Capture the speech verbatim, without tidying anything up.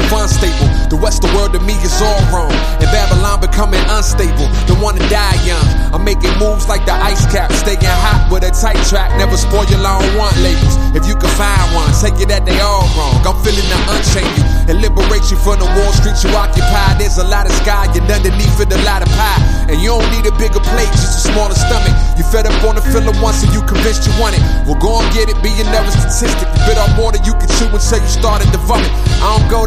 unstable. The Western world to me is all wrong, and Babylon becoming unstable. Don't wanna die young. I'm making moves like the ice cap, staying hot with a tight track. Never spoil your long want labels. If you can find one, take it that they all wrong. I'm feeling to unchain you and liberate you from the Wall Street you occupy. There's a lot of sky, and underneath it a lot of pie. And you don't need a bigger plate, just a smaller stomach. You fed up on the filler once and you convinced you want it. Well, go and get it, be another statistic. You bit off more than you can chew until you started to vomit. I don't go